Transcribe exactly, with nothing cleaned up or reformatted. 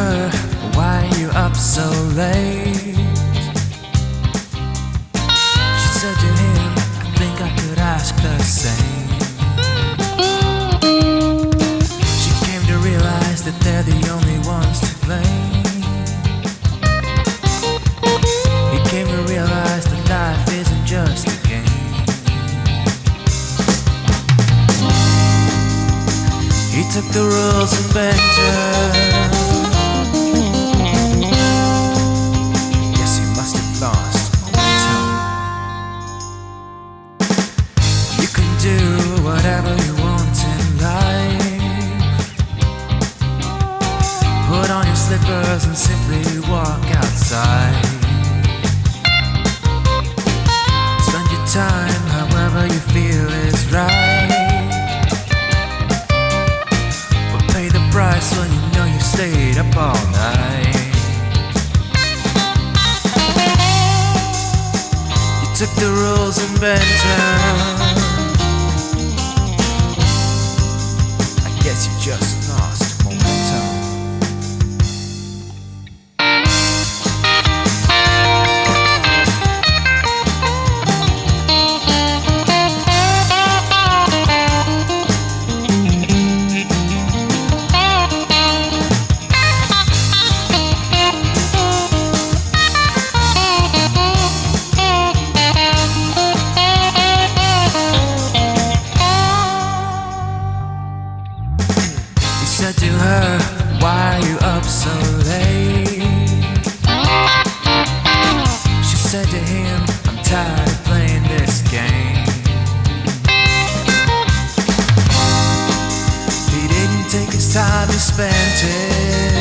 her, why are you up so late? She said to him, I think I could ask the same. She came to realize that they're the only ones to blame. He came to realize that life isn't just a game. He took the rules and bent her. Guess he must have lost momentum. You can do whatever you want in life. Put on your slippers and simply walk outside. Spend your time however you feel is right. Price when you know you stayed up all night. You took the rules and bent them. I guess you just lost momentum. Said to her, why are you up so late? She said to him, I'm tired of playing this game. He didn't take his time, he spent it.